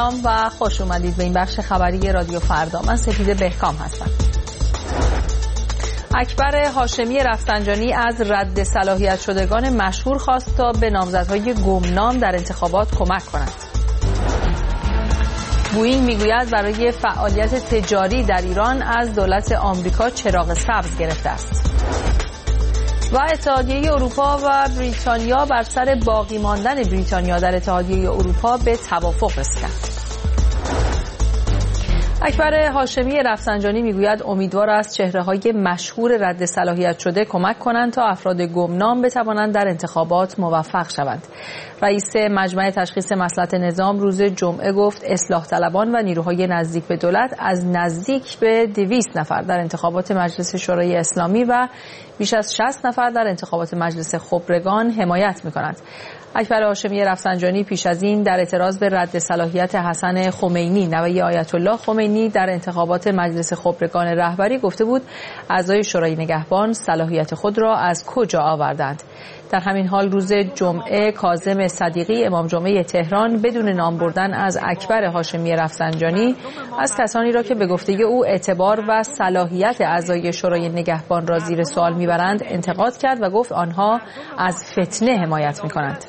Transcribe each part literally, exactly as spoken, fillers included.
سلام و خوش اومدید به این بخش خبری رادیو فردا. من سپیده بهکام هستم. اکبر هاشمی رفسنجانی از رد صلاحیت شدگان مشهور خواست تا به نامزدهای گمنام در انتخابات کمک کنند. بوئینگ میگوید برای فعالیت تجاری در ایران از دولت آمریکا چراغ سبز گرفته است. و اتحادیه اروپا و بریتانیا بر سر باقی ماندن بریتانیا در اتحادیه اروپا به توافق رسیدند. اکبر هاشمی رفسنجانی میگوید امیدوار است چهره‌های مشهور رد صلاحیت شده کمک کنند تا افراد گمنام بتوانند در انتخابات موفق شوند. رئیس مجمع تشخیص مصلحت نظام روز جمعه گفت اصلاح طلبان و نیروهای نزدیک به دولت از نزدیک به دویست نفر در انتخابات مجلس شورای اسلامی و بیش از شصت نفر در انتخابات مجلس خبرگان حمایت می‌کنند. اکبر هاشمی رفسنجانی پیش از این در اعتراض به رد صلاحیت حسن خمینی نوه آیت الله خمینی در انتخابات مجلس خبرگان رهبری گفته بود اعضای شورای نگهبان صلاحیت خود را از کجا آوردند. در همین حال روز جمعه کاظم صدیقی امام جمعه تهران بدون نام بردن از اکبر هاشمی رفسنجانی از کسانی را که به گفته او اعتبار و صلاحیت اعضای شورای نگهبان را زیر سوال میبرند انتقاد کرد و گفت آنها از فتنه حمایت میکنند.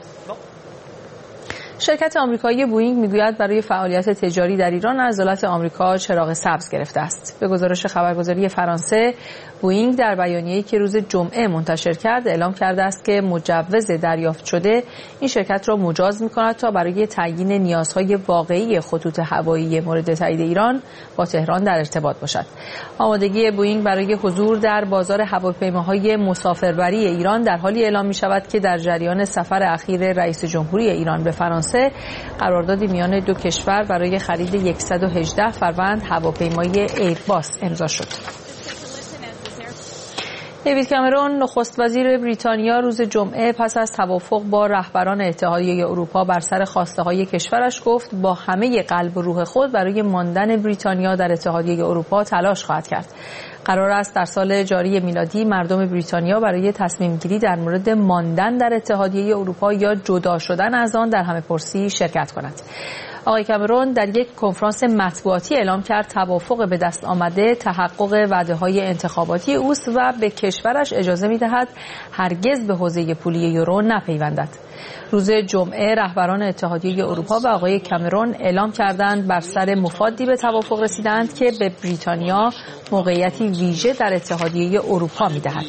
شرکت آمریکایی بوئینگ میگوید برای فعالیت تجاری در ایران از دولت آمریکا چراغ سبز گرفته است. به گزارش خبرگزاری فرانسه، بوئینگ در بیانیه‌ای که روز جمعه منتشر کرد اعلام کرده است که مجوز دریافت شده این شرکت را مجاز می‌کند تا برای تعیین نیازهای واقعی خطوط هوایی مورد تایید ایران با تهران در ارتباط باشد. آمادگی بوئینگ برای حضور در بازار هواپیماهای مسافربری ایران در حالی اعلام می‌شود که در جریان سفر اخیر رئیس جمهوری ایران به فرانسه قراردادی میان دو کشور برای خرید صد و هجده فروند هواپیمای ایرباس امضا شد. دیوید کامرون نخست وزیر بریتانیا روز جمعه پس از توافق با رهبران اتحادیه اروپا بر سر خواسته‌های کشورش گفت با همه قلب و روح خود برای ماندن بریتانیا در اتحادیه اروپا تلاش خواهد کرد. قرار است در سال جاری میلادی مردم بریتانیا برای تصمیم گیری در مورد ماندن در اتحادیه اروپا یا جدا شدن از آن در همه‌پرسی شرکت کنند. آقای کامرون در یک کنفرانس مطبوعاتی اعلام کرد توافق به دست آمده تحقق وعده‌های انتخاباتی اوست و به کشورش اجازه می‌دهد هرگز به حوزه پولی یورو نپیوندد. روز جمعه رهبران اتحادیه اروپا و آقای کامرون اعلام کردند بر سر مفادی به توافق رسیدند که به بریتانیا موقعیتی ویژه در اتحادیه اروپا می‌دهد.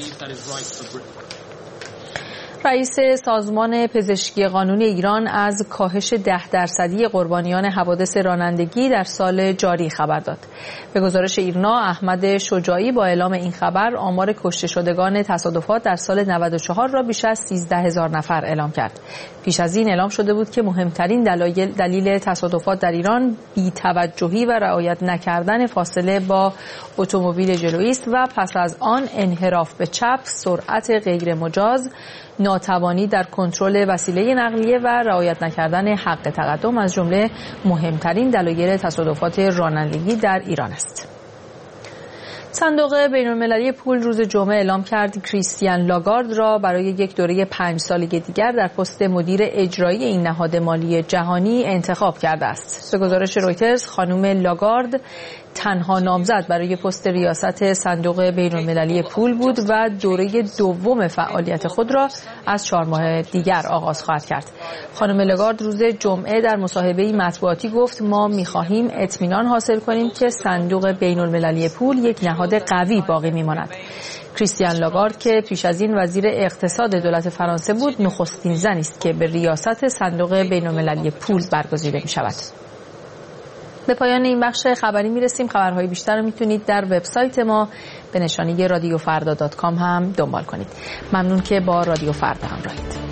رئیس سازمان پزشکی قانونی ایران از کاهش ده درصدی قربانیان حوادث رانندگی در سال جاری خبر داد. به گزارش ایرنا احمد شجاعی با اعلام این خبر آمار کشته شدگان تصادفات در سال نود و چهار را بیش از سیزده هزار نفر اعلام کرد. پیش از این اعلام شده بود که مهمترین دلایل دلیل تصادفات در ایران بی‌توجهی و رعایت نکردن فاصله با اتومبیل جلویی است و پس از آن انحراف به چپ، سرعت غیر مجاز، ناتوانی در کنترل وسیله نقلیه و رعایت نکردن حق تقدم از جمله مهمترین دلایل تصادفات رانندگی در ایران است. صندوق بین‌المللی پول روز جمعه اعلام کرد کریستیان لاگارد را برای یک دوره پنج ساله دیگر در پست مدیر اجرایی این نهاد مالی جهانی انتخاب کرده است. به گزارش رویترز خانم لاگارد تنها نامزد برای پست ریاست صندوق بین‌المللی پول بود و دوره دوم فعالیت خود را از چهار ماه دیگر آغاز خواهد کرد. خانم لاگارد روز جمعه در مصاحبه‌ای مطبوعاتی گفت ما می‌خواهیم اطمینان حاصل کنیم که صندوق بین‌المللی پول یک نهاد قوی باقی می‌ماند. کریستیان لاگارد که پیش از این وزیر اقتصاد دولت فرانسه بود نخستین زنی است که به ریاست صندوق بین‌المللی پول برگزیده می‌شود. به پایان این بخش خبری میرسیم. خبرهای بیشتر رو میتونید در وبسایت ما به نشانی رادیو فردا دات کام هم دنبال کنید. ممنون که با رادیو فردا همراهید.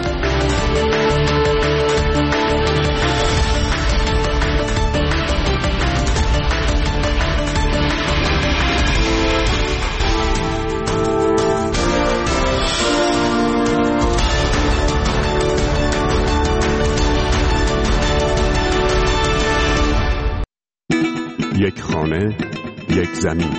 یک خانه، یک زمین.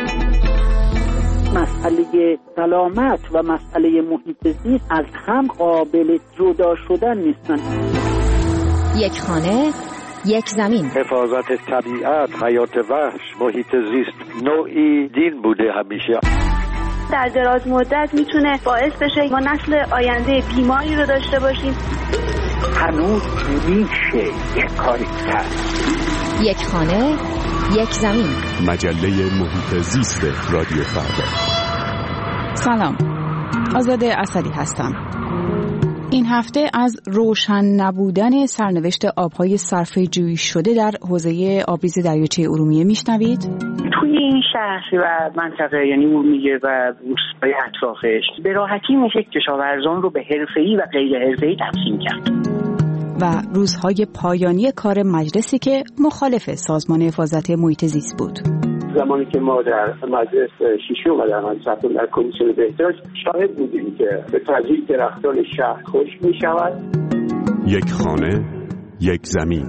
مسئله سلامت و مسئله محیط زیست از هم قابل جدا شدن نیستن. یک خانه، یک زمین. حفاظت طبیعت، حیات وحش، محیط زیست نوعی دین بوده همیشه. در دراز مدت میتونه باعث بشه ما نسل آینده بیماری رو داشته باشیم. هنوز میشه یک کاری کرد. یک خانه، یک زمین. مجله محیط زیست رادیو فردا. سلام، آزاده اسدی هستم. این هفته از روشن نبودن سرنوشت آبهای صرفه جویی شده در حوزه آبریز دریاچه ارومیه میشنوید. توی این شهر و منطقه یعنی ارومیه و روستای اطرافش به راحتی میشه کشاورزان رو به حرفه‌ای و غیر حرفه‌ای تقسیم کرد. و روزهای پایانی کار مجلسی که مخالف سازمان حفاظت محیط زیست بود. زمانی که ما در مجلس شیشم و در مجلس هفتم در کمیسیون بهداشت شاهد بودیم که به تدریج درختان شهر خشک می شود. یک خانه، یک زمین.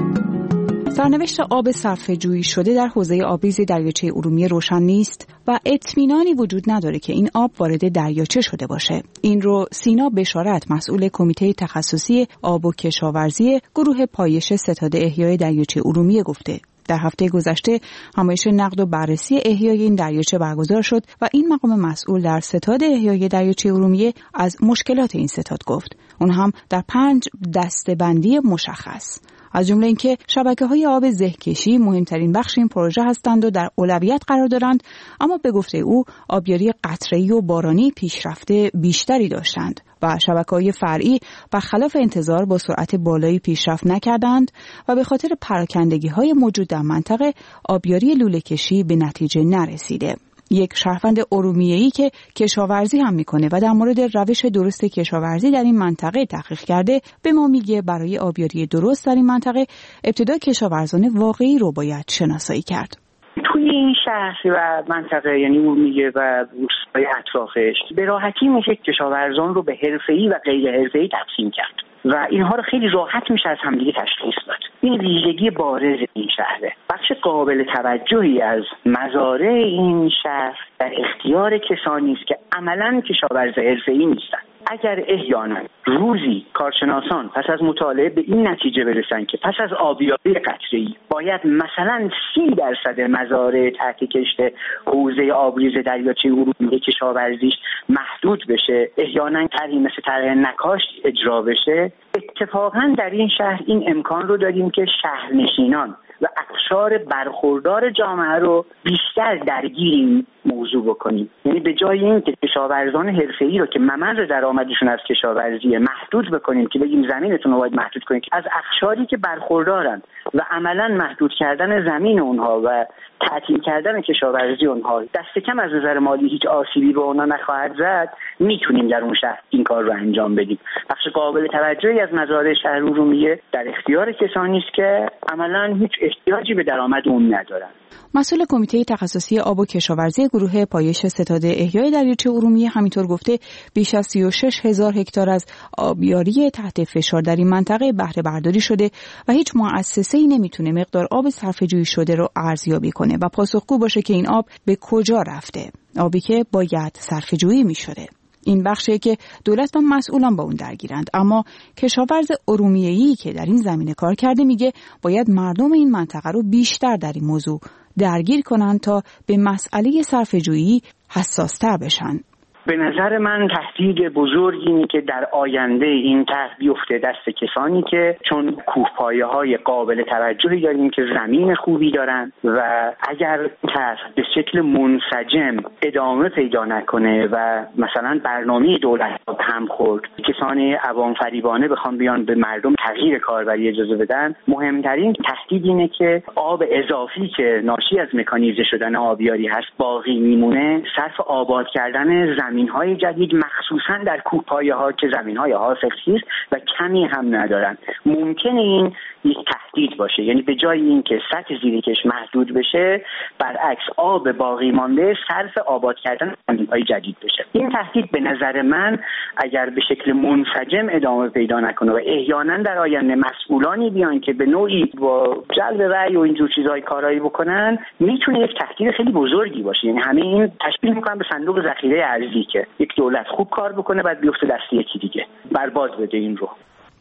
سرنوشت آب صرفه جویی شده در حوزه آبریز دریاچه ارومیه روشن نیست و اطمینانی وجود نداره که این آب وارد دریاچه شده باشه. این رو سینا بشارت، مسئول کمیته تخصصی آب و کشاورزی گروه پایش ستاد احیای دریاچه ارومیه گفته. در هفته گذشته همایش نقد و بررسی احیای این دریاچه برگزار شد و این مقام مسئول در ستاد احیای دریاچه ارومیه از مشکلات این ستاد گفت. اون هم در پنج دسته‌بندی مشخص، از جمله اینکه شبکه‌های آب زهکشی مهمترین بخش این پروژه هستند و در اولویت قرار دارند، اما به گفته او آبیاری قطره‌ای و بارانی پیشرفته بیشتری داشتند و شبکه‌های فرعی برخلاف انتظار با سرعت بالایی پیشرفت نکردند و به خاطر پراکندگی‌های موجود در منطقه آبیاری لوله‌کشی به نتیجه نرسیده. یک شهروند ارومیه‌ای که کشاورزی هم میکنه و در مورد روش درست کشاورزی در این منطقه تحقیق کرده به ما میگه برای آبیاری درست در این منطقه ابتدا کشاورزان واقعی رو باید شناسایی کرد. توی این شهر و منطقه یعنی ارومیه و روستای اطرافش به راحتی میشه کشاورزان رو به حرفه‌ای و غیر حرفه‌ای تقسیم کرد و اینها رو خیلی راحت میشه از همدیگه تشخیص داد. این ویژگی بارز این شهره. بخش قابل توجهی از مزارع این شهر در اختیار کسانی است که عملاً کشاورز حرفه‌ای نیستند. اگر احیانا روزی کارشناسان پس از مطالعه به این نتیجه برسن که پس از آبیاری قطره‌ای باید مثلا سی درصد مزارع تحت کشت حوزه آبریز دریاچه ارومیه کشاورزیش محدود بشه، احیانا طرحی مثل طرح نکاش اجرا بشه، اتفاقا در این شهر این امکان رو داریم که شهرنشینان و اقشار برخوردار جامعه رو بیشتر درگیر این موضوع بکنیم. یعنی به جای این که کشاورزان حرفه‌ای رو که ممر درآمدشون از کشاورزی محدود بکنیم که بگیم زمینتون رو باید محدود کنیم، از اقشاری که برخوردارن و عملاً محدود کردن زمین اونها و تعطیل کردن کشاورزی اونها دست کم از نظر مالی هیچ آسیبی به اونها نخواهد زد، میتونیم در اون شهر این کار رو انجام بدیم. بخش قابل توجهی از مزارع شهر ارومیه در اختیار کسانی است که عملاً هیچ احتیاجی به درآمد اون ندارن. مسئول کمیته تخصصی آب و کشاورزی گروه پایش ستاد احیای دریاچه ارومیه همینطور گفته بیش از سی و شش هزار هکتار از آبیاری تحت فشار در این منطقه بهره برداری شده و هیچ مؤسسه‌ای نمیتونه مقدار آب صرفه‌جویی شده رو ارزیابی کنه و پاسخگو باشه که این آب به کجا رفته، آبی که باید صرفه‌جویی می‌شده. این بخشی که دولت و مسئولان با اون درگیرند، اما کشاورز ارومیه‌ای که در این زمینه کار کرده میگه باید مردم این منطقه رو بیشتر در این موضوع درگیر کنند تا به مسئله صرفه‌جویی حساس‌تر بشن. به نظر من تهدید بزرگی اینه که در آینده این طرح بیفته دست کسانی که چون کوهپایه‌های قابل توجهی داریم که زمین خوبی دارن و اگر طرح به شکل منسجم ادامه پیدا نکنه و مثلا برنامه دولت هم خورد، کسانی عوام فریبانه بخوام بیان به مردم تغییر کاربری اجازه بدن، مهمترین تهدید اینه که آب اضافی که ناشی از مکانیزه شدن آبیاری هست باقی میمونه، صرف آباد کردن زمین زمین‌های جدید مخصوصاً در کوهپایه‌ها که زمین‌های حاصلخیز و کمی هم ندارن. ممکنه این یک تهدید باشه، یعنی به جای اینکه سطح زیرکش محدود بشه برعکس آب باقی مانده صرف آباد کردن زمین‌های جدید بشه. این تهدید به نظر من اگر به شکل منسجم ادامه پیدا نکنه و احیانا در آینده مسئولانی بیان که به نوعی با جلب رأی و اینجور چیزهای کارایی بکنن، میتونه یک تهدید خیلی بزرگی باشه. یعنی همه این تشبیه میکنن به صندوق ذخیره ارزی که یک دولت خوب کار بکنه بعد بیفته دست یکی دیگه برباد بده این رو.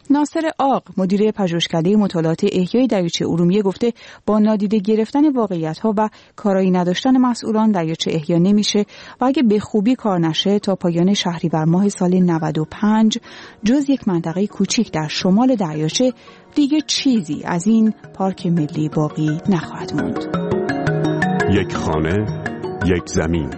ناصر عاق مدیر پژوهشکده مطالعات احیای دریاچه ارومیه گفته با نادیده گرفتن واقعیت‌ها و کارایی نداشتن مسئولان دریاچه احیا نمیشه و اگه به خوبی کار نشه تا پایان شهریور ماه سال نود و پنج جز یک منطقه کوچیک در شمال دریاچه دیگه چیزی از این پارک ملی باقی نخواهد موند. یک خانه، یک زمین.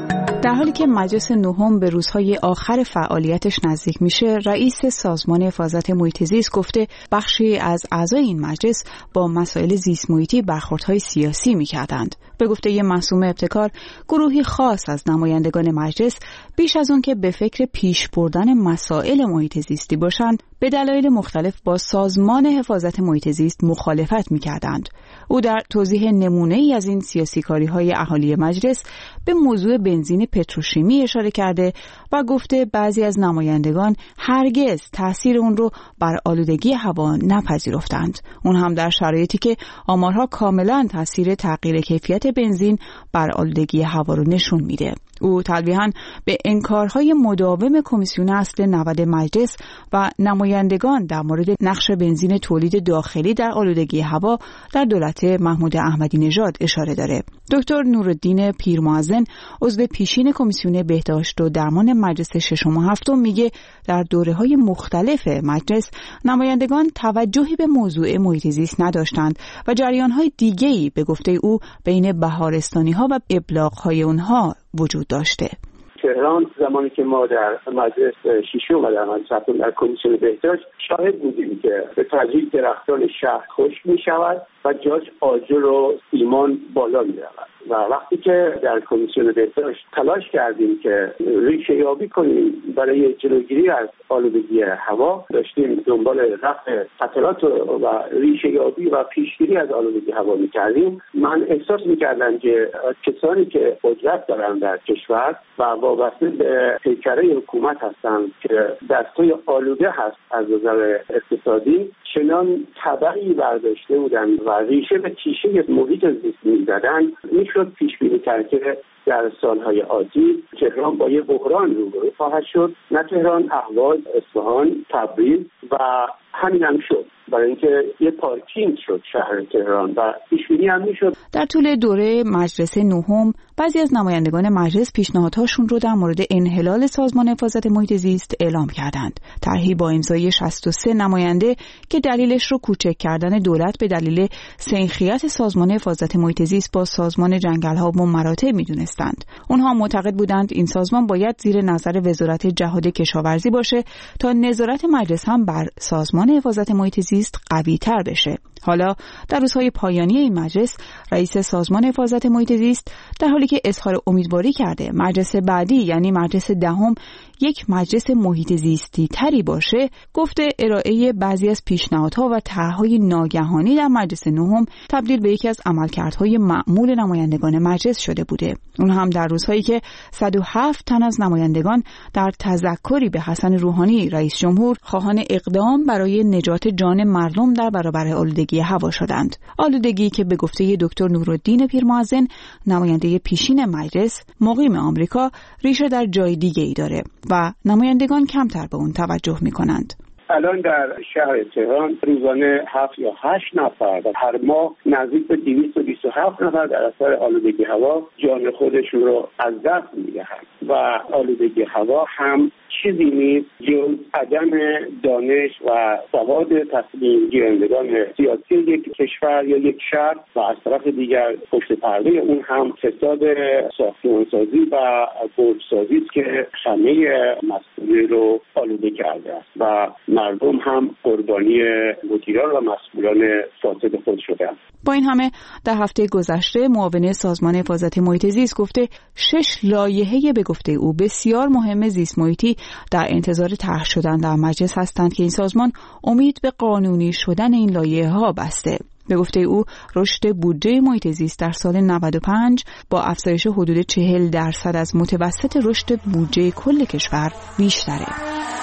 در حالی که مجلس نهم به روزهای آخر فعالیتش نزدیک میشه، رئیس سازمان حفاظت محیط زیست گفته بخشی از اعضای این مجلس با مسائل زیست محیطی برخوردهای سیاسی میکردند. به گفته یه معصومه ابتکار، گروهی خاص از نمایندگان مجلس بیش از اون که به فکر پیش بردن مسائل محیط زیستی باشند، به دلایل مختلف با سازمان حفاظت محیط زیست مخالفت میکردند. او در توضیح نمونه‌ای از این سیاسی‌کاری‌های اهالی مجلس به موضوع بنزین پتروشیمی اشاره کرده و گفته بعضی از نمایندگان هرگز تأثیر اون رو بر آلودگی هوا نپذیرفتند. اون هم در شرایطی که آمارها کاملاً تأثیر تغییر کیفیت بنزین بر آلودگی هوا رو نشون میده. او تلویحاً به انکارهای مداوم کمیسیون اصل نود مجلس و نمایندگان در مورد نقش بنزین تولید داخلی در آلودگی هوا در دولت محمود احمدی نژاد اشاره داره. دکتر نورالدین پیرمعظم عضو پیشین کمیسیون بهداشت و درمان مجلس ششم و هفتم میگه در دوره‌های مختلف مجلس نمایندگان توجهی به موضوع محیط زیست نداشتند و جریان‌های دیگه‌ای به گفته او بین بهارستانی‌ها و ابلاغ‌های اونها وجود داشته. تهران زمانی که ما در مجلس شیشم و در مجلس هفتم در کمیسیون بهداشت شاهد بودیم که به تدریج درختان شهر خشک می شود و جاش آجر و سیمان بالا می رود. و وقتی که در کمیسیون بهداشت تلاش کردیم که ریشه یابی کنیم برای جلوگیری از آلودگی هوا، داشتیم دنبال رفع خطرات و ریشه یابی و پیشگیری از آلودگی هوا می‌کردیم، من احساس می‌کردم که کسانی که قدرت دارن در کشور و وابسته به پیکره حکومت هستند که دستای آلوده هست از نظر اقتصادی، چنان تبعی برداشته بودن و ریشه به تیشه محیط زیست می‌زدن، میشد پیش بینی کرد که در سالهای آتی تهران با یه بحران روبرو خواهد شد. نه تهران، اهواز، اصفهان، تبریز و همین هم شد، برای اینکه یه پارکینگ شد شهر تهران و پیشبینی هم میشد. در طول دوره مجلس نهم بعضی از نمایندگان مجلس پیشنهادهاشون رو در مورد انحلال سازمان حفاظت محیط زیست اعلام کردند. طرحی با امضای شصت و سه نماینده که دلیلش رو کوچک کردن دولت به دلیل سنخیت سازمان حفاظت محیط زیست با سازمان جنگل‌ها و مراتع میدونستند. اونها معتقد بودند این سازمان باید زیر نظر وزارت جهاد کشاورزی باشه تا نظارت مجلس هم بر سازمان حفاظت محیط زیست قوی تر بشه. حالا در روزهای پایانی این مجلس رئیس سازمان حفاظت محیط زیست در حالی که اظهار امیدواری کرده مجلس بعدی یعنی مجلس دهم یک مجلس محیط زیستی تری باشه، گفته ارائه بعضی از پیشنهادها و طرح‌های ناگهانی در مجلس نهم تبدیل به یکی از عملکردهای معمول نمایندگان مجلس شده بوده. اون هم در روزهایی که صد و هفت تن از نمایندگان در تذکری به حسن روحانی رئیس جمهور خواهان اقدام برای نجات جان مردم در برابر آلودگی هوا شدند. آلودگی که به گفته دکتر نورالدین پیرمعظم نماینده پیشین مجلس مقیم آمریکا ریشه در جای دیگه ای داره و نمایندگان کمتر به اون توجه میکنند. الان در شهر تهران روزانه هفت یا هشت نفر و هر ماه نزدیک به دویست و بیست و هفت نفر در اثر آلودگی هوا جان خودشون رو از دست میدهند و آلودگی هوا هم چیزی نیست جز عدم دانش و سواد تصمیم گیرندگان سیاسی یک کشور یا یک شهر و از طرف دیگر پشت پرده اون هم فساد ساختمانسازی و برجسازی است که همه مسئولی رو آلوده کرده است و مردم هم قربانی مدیران و مسئولان فاسد خود شدند. با این همه در هفته گذشته معاون سازمان حفاظت محیط زیست گفته شش لایحه به گفته او بسیار مهم زیست محیطی در انتظار طرح شدن در مجلس هستند که این سازمان امید به قانونی شدن این لایحه ها بسته. به گفته او رشد بودجه محیط زیست در سال نود و پنج با افزایش حدود چهل درصد از متوسط رشد بودجه کل کشور بیشتره.